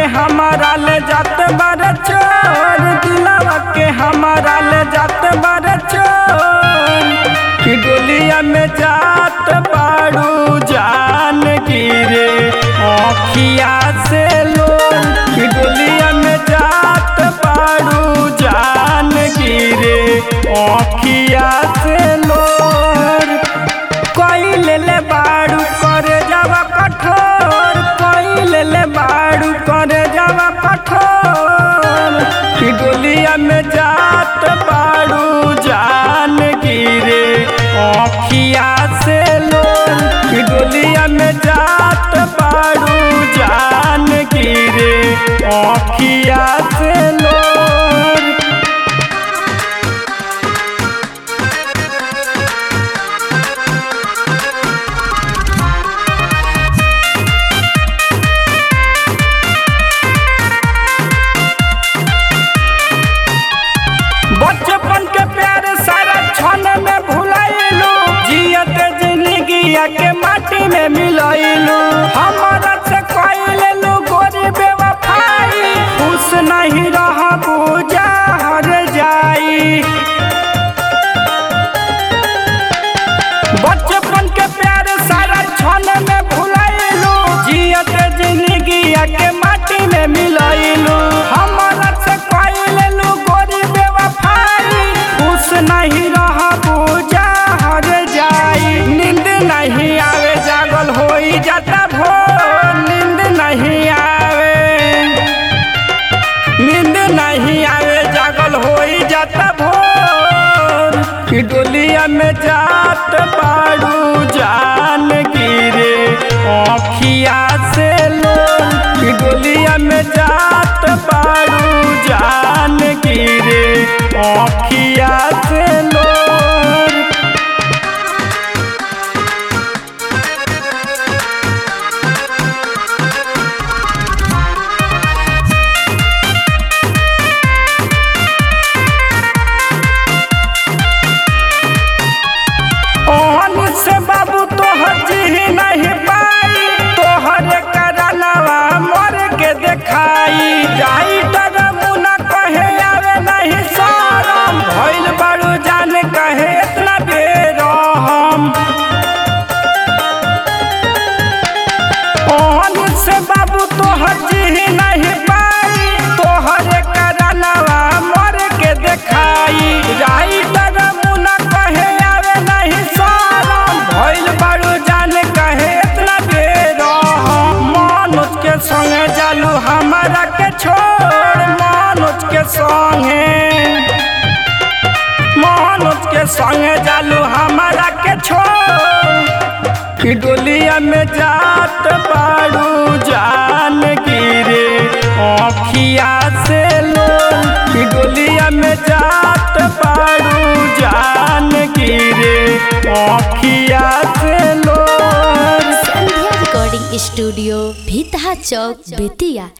हमारा ले जात बारे चोर, दिलवा के हमारा ले जात बारे चोर। कि डोलिया में जात बाड़ू जान गिरे आँखिया से लोर। कि डोलिया में जात बाड़ू जान गिरे आँखिया से लोर। कोई ले बाड़ू करे जावा कठोर, कोई ले बाड़ू करे जावा कठोर। कि डोलिया में जात बाड़ू जान गिरे आँखिया से लोर। कि डोलिया में जात बाड़ू जान गिरे आँखिया से लोर। बचपन के प्यार सारा क्षण में भुलाइलू, जियत जिंदगिया के माटी में मिलाइलू। हमारा से कइलू गोरी बेवफाई, खुश नहीं रहबू जहर जाई। बचपन के प्यार सारा क्षण में भुलाइलू, जियत जिंदगिया के माटी में मिलाइलू। हमारा से कइलू गोरी बेवफाई, खुश नहीं रहबू जहर जाई। नींद नहीं आवे जागल होई जाता भोर, नींद नहीं आवे, नींद नहीं आवे जागल होई जाता भोर। कि डोलिया में जात बाड़ू जान गिरे आँखिया से लोर। कि डोलिया में जात बाड़ू जान गिरे आँखिया से लोर। ओहन से बाबू तोहर जी नहीं पाई, तोहरे करनवा मर के देखाई। जाई डरमुना कहे आवे नहीं शरम, भइल बाड़ू जान कहे इतना बेरहम। ओहन से बाबू तोहर जी नहीं पाई, तोहरे करनवा मर के देखाई। जाई डरमुना कहे आवे नहीं शरम, भइल बाड़ू जान कहे इतना बेरहम। मनोज के संगे जालू हमारा के छोड़, मनोज के संगे, मनोज के संगे जालू हमारा के छोड़। कि डोलिया में जात बाड़ू जान गिरे आँखिया से लोर। कि डोलिया में जात बाड़ू जान गिरे आँखिया से लोर। संध्या रिकॉर्डिंग स्टूडियो भीतहा चौक बेतिया।